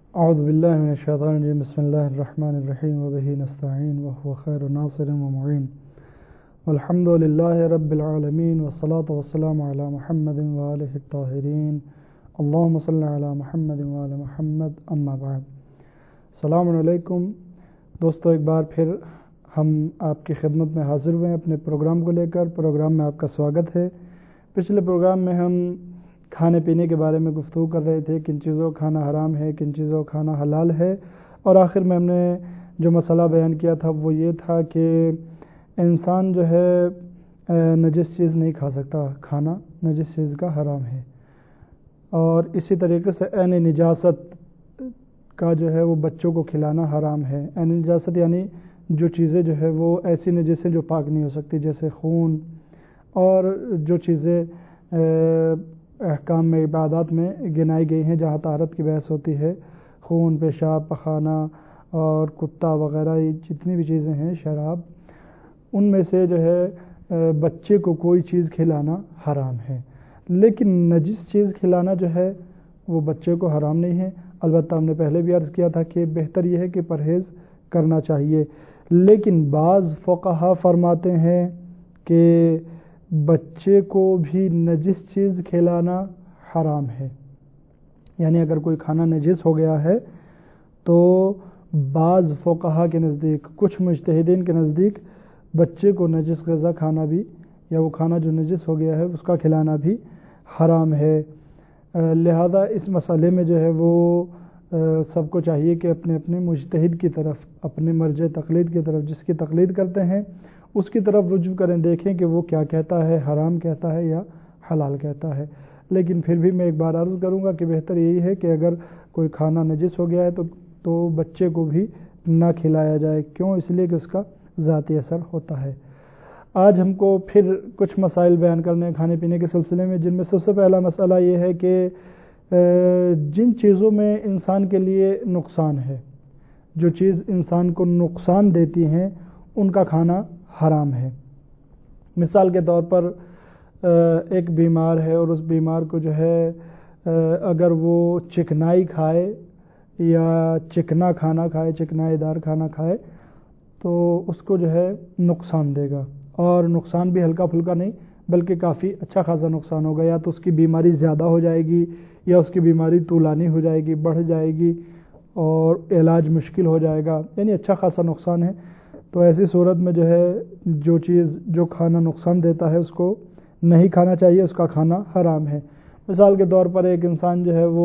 اعوذ باللہ من الشیطان الرجیم بسم اللہ الرحمن الرحیم وبہ نستعین وهو خیر ناصر ومعین والحمد للہ رب العالمین والصلاة والسلام علی محمد وآلہ الطاہرین اللہم صلی علی محمد وآل محمد اما بعد۔ السلام علیکم دوستو، ایک بار پھر ہم آپ کی خدمت میں حاضر ہوئے ہیں اپنے پروگرام کو لے کر۔ پروگرام میں آپ کا سواگت ہے۔ پچھلے پروگرام میں ہم کھانے پینے کے بارے میں گفتگو کر رہے تھے، کن چیزوں کا کھانا حرام ہے، کن چیزوں کا کھانا حلال ہے، اور آخر میں ہم نے جو مسئلہ بیان کیا تھا وہ یہ تھا کہ انسان جو ہے نجس چیز نہیں کھا سکتا، کھانا نجس چیز کا حرام ہے، اور اسی طریقے سے عین نجاست کا جو ہے وہ بچوں کو کھلانا حرام ہے۔ عین نجاست یعنی جو چیزیں جو ہے وہ ایسی نجس ہیں جو پاک نہیں ہو سکتی، جیسے خون اور جو چیزیں احکام میں عبادات میں گنائی گئی ہیں جہاں طہارت کی بحث ہوتی ہے، خون، پیشاب، پخانہ اور کتا وغیرہ، یہ جتنی بھی چیزیں ہیں، شراب، ان میں سے جو ہے بچے کو کوئی چیز کھلانا حرام ہے۔ لیکن نجس چیز کھلانا جو ہے وہ بچے کو حرام نہیں ہے۔ البتہ ہم نے پہلے بھی عرض کیا تھا کہ بہتر یہ ہے کہ پرہیز کرنا چاہیے، لیکن بعض فقہا فرماتے ہیں کہ بچے کو بھی نجس چیز کھلانا حرام ہے۔ یعنی اگر کوئی کھانا نجس ہو گیا ہے تو بعض فقہا کے نزدیک، کچھ مجتہدین کے نزدیک، بچے کو نجس غذا کھانا بھی، یا وہ کھانا جو نجس ہو گیا ہے اس کا کھلانا بھی حرام ہے۔ لہذا اس مسئلے میں جو ہے وہ سب کو چاہیے کہ اپنے اپنے مجتہد کی طرف، اپنے مرجع تقلید کی طرف، جس کی تقلید کرتے ہیں اس کی طرف رجوع کریں، دیکھیں کہ وہ کیا کہتا ہے، حرام کہتا ہے یا حلال کہتا ہے۔ لیکن پھر بھی میں ایک بار عرض کروں گا کہ بہتر یہی ہے کہ اگر کوئی کھانا نجس ہو گیا ہے تو بچے کو بھی نہ کھلایا جائے۔ کیوں؟ اس لیے کہ اس کا ذاتی اثر ہوتا ہے۔ آج ہم کو پھر کچھ مسائل بیان کرنے ہیں کھانے پینے کے سلسلے میں، جن میں سب سے پہلا مسئلہ یہ ہے کہ جن چیزوں میں انسان کے لیے نقصان ہے، جو چیز انسان کو نقصان دیتی ہیں، ان کا کھانا حرام ہے۔ مثال کے طور پر ایک بیمار ہے اور اس بیمار کو جو ہے اگر وہ چکنائی کھائے یا چکنا کھانا کھائے، چکنائی دار کھانا کھائے، تو اس کو جو ہے نقصان دے گا، اور نقصان بھی ہلکا پھلکا نہیں بلکہ کافی اچھا خاصا نقصان ہوگا۔ یا تو اس کی بیماری زیادہ ہو جائے گی، یا اس کی بیماری طولانی ہو جائے گی، بڑھ جائے گی اور علاج مشکل ہو جائے گا، یعنی اچھا خاصا نقصان ہے۔ تو ایسی صورت میں جو ہے جو کھانا نقصان دیتا ہے اس کو نہیں کھانا چاہیے، اس کا کھانا حرام ہے۔ مثال کے طور پر ایک انسان جو ہے وہ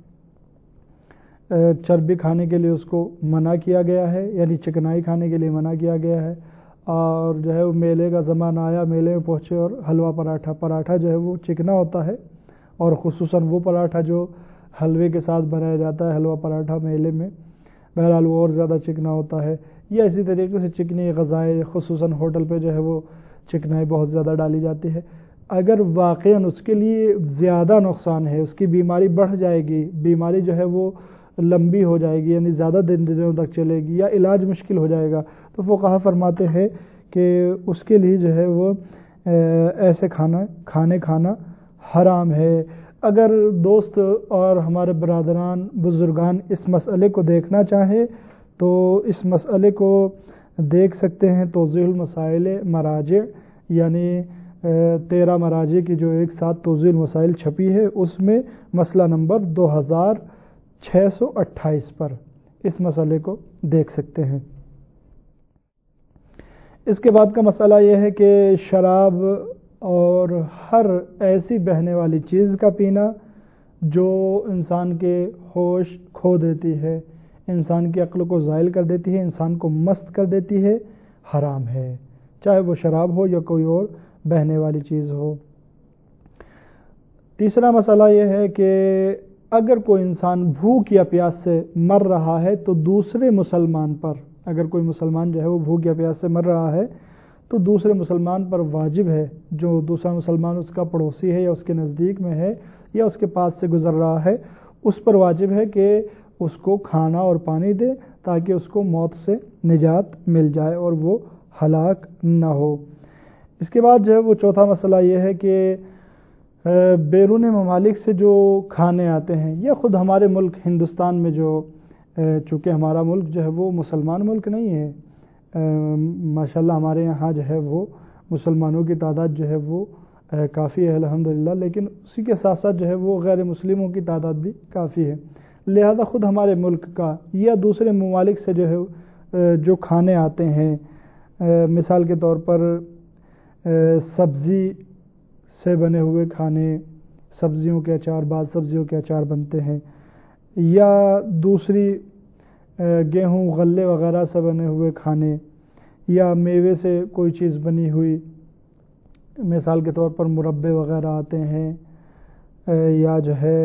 چربی کھانے کے لیے اس کو منع کیا گیا ہے، یعنی چکنائی کھانے کے لیے منع کیا گیا ہے، اور جو ہے وہ میلے کا زمانہ آیا، میلے میں پہنچے اور حلوہ پراٹھا جو ہے وہ چکنا ہوتا ہے، اور خصوصاً وہ پراٹھا جو حلوے کے ساتھ بنایا جاتا ہے، حلوہ پراٹھا میلے میں، بہرحال وہ اور زیادہ چکنا ہوتا ہے۔ یا اسی طریقے سے چکنی غذائیں، خصوصاً ہوٹل پہ جو ہے وہ چکنائی بہت زیادہ ڈالی جاتی ہے۔ اگر واقعاً اس کے لیے زیادہ نقصان ہے، اس کی بیماری بڑھ جائے گی، بیماری جو ہے وہ لمبی ہو جائے گی، یعنی زیادہ دنوں تک چلے گی، یا علاج مشکل ہو جائے گا، تو فقہا فرماتے ہیں کہ اس کے لیے جو ہے وہ ایسے کھانا حرام ہے۔ اگر دوست اور ہمارے برادران، بزرگان اس مسئلے کو دیکھنا چاہیں تو اس مسئلے کو دیکھ سکتے ہیں توضیح المسائل مراجع، یعنی 13 مراجع کی جو ایک ساتھ توضیح المسائل چھپی ہے، اس میں مسئلہ نمبر 2628 پر اس مسئلے کو دیکھ سکتے ہیں۔ اس کے بعد کا مسئلہ یہ ہے کہ شراب اور ہر ایسی بہنے والی چیز کا پینا جو انسان کے ہوش کھو دیتی ہے، انسان کی عقل کو زائل کر دیتی ہے، انسان کو مست کر دیتی ہے، حرام ہے، چاہے وہ شراب ہو یا کوئی اور بہنے والی چیز ہو۔ تیسرا مسئلہ یہ ہے کہ اگر کوئی انسان بھوک یا پیاس سے مر رہا ہے تو دوسرے مسلمان پر، اگر کوئی مسلمان جو ہے وہ بھوک یا پیاس سے مر رہا ہے تو دوسرے مسلمان پر واجب ہے، جو دوسرا مسلمان اس کا پڑوسی ہے یا اس کے نزدیک میں ہے یا اس کے پاس سے گزر رہا ہے، اس پر واجب ہے کہ اس کو کھانا اور پانی دے تاکہ اس کو موت سے نجات مل جائے اور وہ ہلاک نہ ہو۔ اس کے بعد جو ہے وہ چوتھا مسئلہ یہ ہے کہ بیرون ممالک سے جو کھانے آتے ہیں یا خود ہمارے ملک ہندوستان میں جو چونکہ ہمارا ملک جو ہے وہ مسلمان ملک نہیں ہے، ماشاءاللہ ہمارے یہاں جو ہے وہ مسلمانوں کی تعداد جو ہے وہ کافی ہے الحمدللہ، لیکن اسی کے ساتھ ساتھ جو ہے وہ غیر مسلموں کی تعداد بھی کافی ہے، لہذا خود ہمارے ملک کا یا دوسرے ممالک سے جو ہے جو کھانے آتے ہیں، مثال کے طور پر سبزی سے بنے ہوئے کھانے، سبزیوں کے اچار، بعض سبزیوں کے اچار بنتے ہیں، یا دوسری گیہوں غلے وغیرہ سے بنے ہوئے کھانے، یا میوے سے کوئی چیز بنی ہوئی، مثال کے طور پر مربے وغیرہ آتے ہیں، یا جو ہے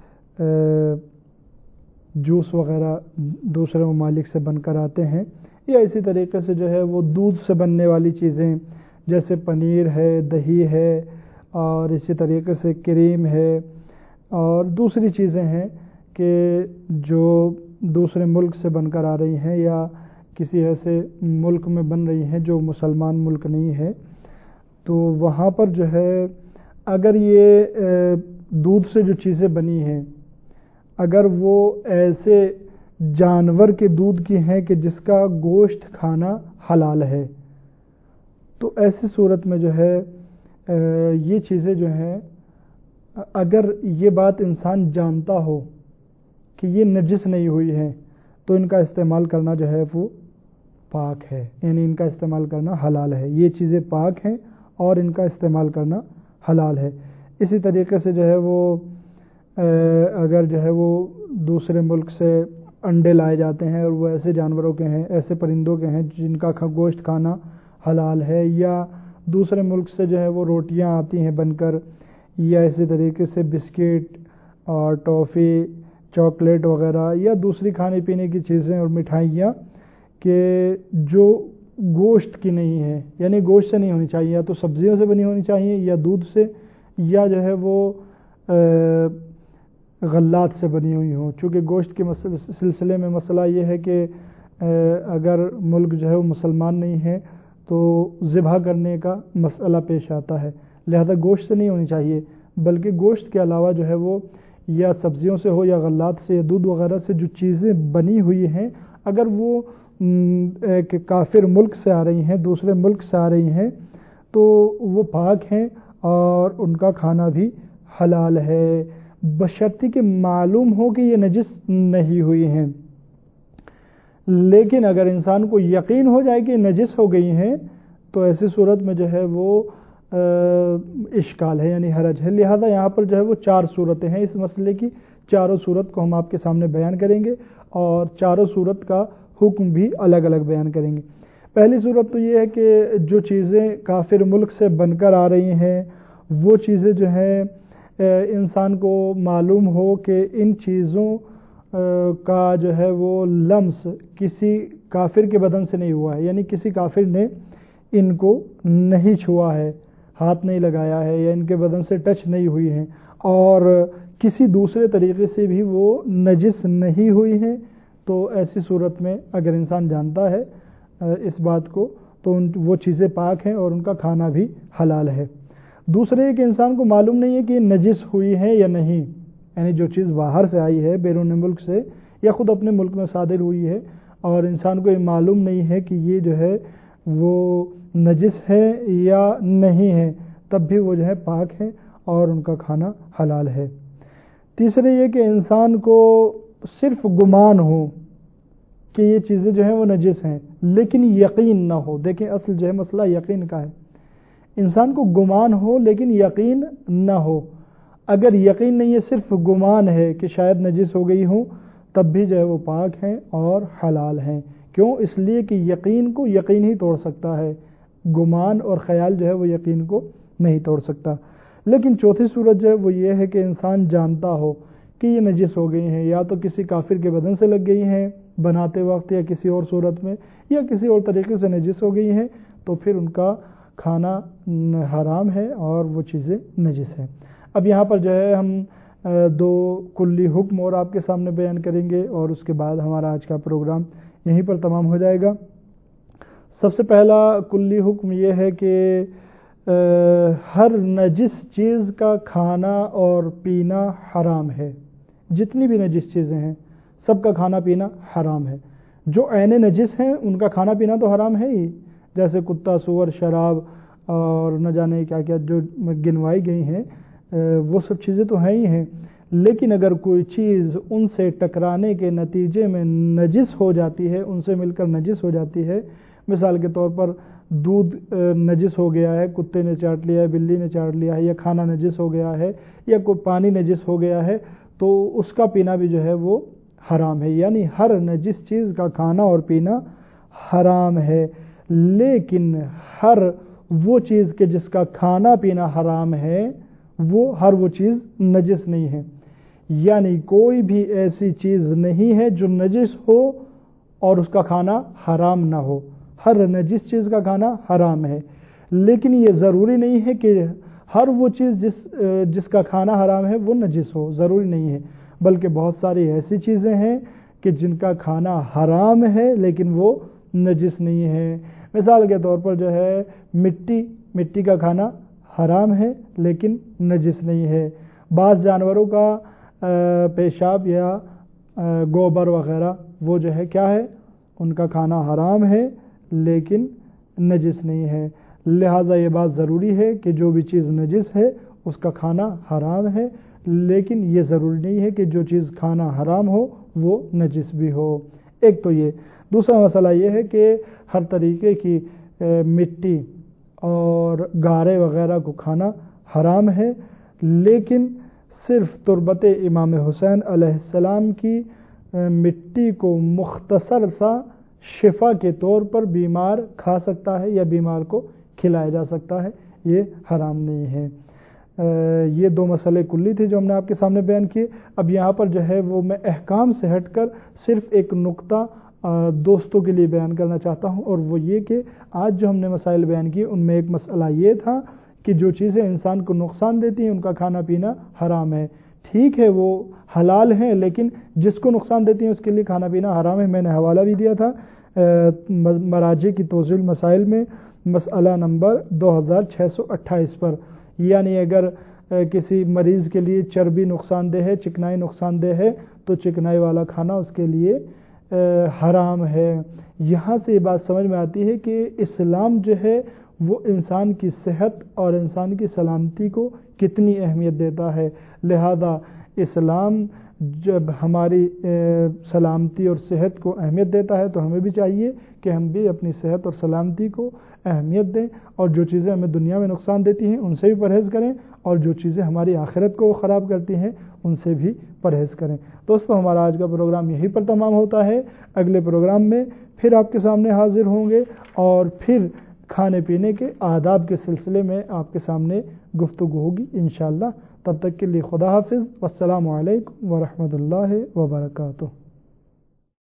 جوس وغیرہ دوسرے ممالک سے بن کر آتے ہیں، یا اسی طریقے سے جو ہے وہ دودھ سے بننے والی چیزیں جیسے پنیر ہے، دہی ہے، اور اسی طریقے سے کریم ہے، اور دوسری چیزیں ہیں کہ جو دوسرے ملک سے بن کر آ رہی ہیں یا کسی ایسے ملک میں بن رہی ہیں جو مسلمان ملک نہیں ہے، تو وہاں پر جو ہے اگر یہ دودھ سے جو چیزیں بنی ہیں اگر وہ ایسے جانور کے دودھ کی ہیں کہ جس کا گوشت کھانا حلال ہے، تو ایسی صورت میں جو ہے یہ چیزیں جو ہیں اگر یہ بات انسان جانتا ہو کہ یہ نجس نہیں ہوئی ہیں تو ان کا استعمال کرنا جو ہے وہ پاک ہے، یعنی ان کا استعمال کرنا حلال ہے، یہ چیزیں پاک ہیں اور ان کا استعمال کرنا حلال ہے۔ اسی طریقے سے جو ہے وہ اگر جو ہے وہ دوسرے ملک سے انڈے لائے جاتے ہیں اور وہ ایسے جانوروں کے ہیں، ایسے پرندوں کے ہیں جن کا گوشت کھانا حلال ہے، یا دوسرے ملک سے جو ہے وہ روٹیاں آتی ہیں بن کر، یا اسی طریقے سے بسکٹ اور ٹافی، چاکلیٹ وغیرہ، یا دوسری کھانے پینے کی چیزیں اور مٹھائیاں کہ جو گوشت کی نہیں ہے، یعنی گوشت سے نہیں ہونی چاہیے، یا تو سبزیوں سے بنی ہونی چاہیے یا دودھ سے، یا جو ہے وہ غلات سے بنی ہوئی ہوں۔ چونکہ گوشت کے سلسلے میں مسئلہ یہ ہے کہ اگر ملک جو ہے وہ مسلمان نہیں ہے تو ذبح کرنے کا مسئلہ پیش آتا ہے، لہذا گوشت سے نہیں ہونی چاہیے، بلکہ گوشت کے علاوہ جو ہے وہ یا سبزیوں سے ہو یا غلات سے یا دودھ وغیرہ سے جو چیزیں بنی ہوئی ہیں اگر وہ ایک کافر ملک سے آ رہی ہیں، دوسرے ملک سے آ رہی ہیں، تو وہ پاک ہیں اور ان کا کھانا بھی حلال ہے، بشرطی کہ معلوم ہو کہ یہ نجس نہیں ہوئی ہیں۔ لیکن اگر انسان کو یقین ہو جائے کہ نجس ہو گئی ہیں تو ایسی صورت میں جو ہے وہ اشکال ہے، یعنی حرج ہے، لہذا یہاں پر جو ہے وہ 4 صورتیں ہیں، اس مسئلے کی چاروں صورت کو ہم آپ کے سامنے بیان کریں گے اور چاروں صورت کا حکم بھی الگ الگ بیان کریں گے۔ پہلی صورت تو یہ ہے کہ جو چیزیں کافر ملک سے بن کر آ رہی ہیں وہ چیزیں جو ہیں انسان کو معلوم ہو کہ ان چیزوں کا جو ہے وہ لمس کسی کافر کے بدن سے نہیں ہوا ہے، یعنی کسی کافر نے ان کو نہیں چھوا ہے، ہاتھ نہیں لگایا ہے، یا ان کے بدن سے ٹچ نہیں ہوئی ہیں، اور کسی دوسرے طریقے سے بھی وہ نجس نہیں ہوئی ہیں، تو ایسی صورت میں اگر انسان جانتا ہے اس بات کو تو وہ چیزیں پاک ہیں اور ان کا کھانا بھی حلال ہے۔ دوسرے یہ کہ انسان کو معلوم نہیں ہے کہ یہ نجس ہوئی ہے یا نہیں، یعنی جو چیز باہر سے آئی ہے بیرون ملک سے یا خود اپنے ملک میں صادر ہوئی ہے اور انسان کو یہ معلوم نہیں ہے کہ یہ جو ہے وہ نجس ہے یا نہیں ہے، تب بھی وہ جو ہے پاک ہے اور ان کا کھانا حلال ہے۔ تیسرے یہ کہ انسان کو صرف گمان ہو کہ یہ چیزیں جو ہیں وہ نجس ہیں لیکن یقین نہ ہو۔ دیکھیں اصل جو ہے مسئلہ یقین کا ہے، انسان کو گمان ہو لیکن یقین نہ ہو۔ اگر یقین نہیں ہے، صرف گمان ہے کہ شاید نجس ہو گئی ہوں، تب بھی جو ہے وہ پاک ہیں اور حلال ہیں۔ کیوں؟ اس لیے کہ یقین کو یقین ہی توڑ سکتا ہے، گمان اور خیال جو ہے وہ یقین کو نہیں توڑ سکتا۔ لیکن چوتھی صورت جو ہے وہ یہ ہے کہ انسان جانتا ہو کہ یہ نجس ہو گئی ہیں، یا تو کسی کافر کے بدن سے لگ گئی ہیں بناتے وقت، یا کسی اور صورت میں، یا کسی اور طریقے سے نجس ہو گئی ہیں، تو پھر ان کا کھانا حرام ہے اور وہ چیزیں نجس ہیں۔ اب یہاں پر جو ہے ہم 2 کلی حکم اور آپ کے سامنے بیان کریں گے اور اس کے بعد ہمارا آج کا پروگرام یہیں پر تمام ہو جائے گا۔ سب سے پہلا کلی حکم یہ ہے کہ ہر نجس چیز کا کھانا اور پینا حرام ہے، جتنی بھی نجس چیزیں ہیں، سب کا کھانا پینا حرام ہے۔ جو عین نجس ہیں ان کا کھانا پینا تو حرام ہے ہی، جیسے کتا، سور، شراب اور نہ جانے کیا کیا جو گنوائی گئی ہیں، وہ سب چیزیں تو ہیں ہی ہیں، لیکن اگر کوئی چیز ان سے ٹکرانے کے نتیجے میں نجس ہو جاتی ہے، ان سے مل کر نجس ہو جاتی ہے، مثال کے طور پر دودھ نجس ہو گیا ہے، کتے نے چاٹ لیا ہے، بلی نے چاٹ لیا ہے، یا کھانا نجس ہو گیا ہے، یا کوئی پانی نجس ہو گیا ہے، تو اس کا پینا بھی جو ہے وہ حرام ہے۔ یعنی ہر نجس چیز کا کھانا اور پینا حرام ہے، لیکن ہر وہ چیز کے جس کا کھانا پینا حرام ہے ہر وہ چیز نجس نہیں ہے۔ یعنی کوئی بھی ایسی چیز نہیں ہے جو نجس ہو اور اس کا کھانا حرام نہ ہو، ہر نجس چیز کا کھانا حرام ہے، لیکن یہ ضروری نہیں ہے کہ ہر وہ چیز جس کا کھانا حرام ہے وہ نجس ہو، ضروری نہیں ہے، بلکہ بہت ساری ایسی چیزیں ہیں کہ جن کا کھانا حرام ہے لیکن وہ نجس نہیں ہے۔ مثال کے طور پر جو ہے مٹی کا کھانا حرام ہے لیکن نجس نہیں ہے۔ بعض جانوروں کا پیشاب یا گوبر وغیرہ وہ جو ہے کیا ہے، ان کا کھانا حرام ہے لیکن نجس نہیں ہے۔ لہٰذا یہ بات ضروری ہے کہ جو بھی چیز نجس ہے اس کا کھانا حرام ہے، لیکن یہ ضروری نہیں ہے کہ جو چیز کھانا حرام ہو وہ نجس بھی ہو۔ ایک تو یہ، دوسرا مسئلہ یہ ہے کہ ہر طریقے کی مٹی اور گارے وغیرہ کو کھانا حرام ہے، لیکن صرف تربت امام حسین علیہ السلام کی مٹی کو مختصر سا شفا کے طور پر بیمار کھا سکتا ہے یا بیمار کو کھلایا جا سکتا ہے، یہ حرام نہیں ہے۔ یہ دو مسئلے کلی تھے جو ہم نے آپ کے سامنے بیان کیے۔ اب یہاں پر جو ہے وہ میں احکام سے ہٹ کر صرف ایک نقطہ دوستوں کے لیے بیان کرنا چاہتا ہوں، اور وہ یہ کہ آج جو ہم نے مسائل بیان کیے ان میں ایک مسئلہ یہ تھا کہ جو چیزیں انسان کو نقصان دیتی ہیں ان کا کھانا پینا حرام ہے۔ ٹھیک ہے وہ حلال ہیں، لیکن جس کو نقصان دیتی ہیں اس کے لیے کھانا پینا حرام ہے۔ میں نے حوالہ بھی دیا تھا مراجع کی توضیح المسائل میں مسئلہ نمبر 2628 پر، یعنی اگر کسی مریض کے لیے چربی نقصان دہ ہے، چکنائی نقصان دہ ہے، تو چکنائی والا کھانا اس کے لیے حرام ہے۔ یہاں سے یہ بات سمجھ میں آتی ہے کہ اسلام جو ہے وہ انسان کی صحت اور انسان کی سلامتی کو کتنی اہمیت دیتا ہے، لہذا اسلام جب ہماری سلامتی اور صحت کو اہمیت دیتا ہے تو ہمیں بھی چاہیے کہ ہم بھی اپنی صحت اور سلامتی کو اہمیت دیں، اور جو چیزیں ہمیں دنیا میں نقصان دیتی ہیں ان سے بھی پرہیز کریں، اور جو چیزیں ہماری آخرت کو خراب کرتی ہیں ان سے بھی پرہیز کریں۔ دوستو، ہمارا آج کا پروگرام یہیں پر تمام ہوتا ہے۔ اگلے پروگرام میں پھر آپ کے سامنے حاضر ہوں گے، اور پھر کھانے پینے کے آداب کے سلسلے میں آپ کے سامنے گفتگو ہوگی انشاءاللہ۔ تب تک کے لیے خدا حافظ، والسلام علیکم ورحمۃ اللہ وبرکاتہ۔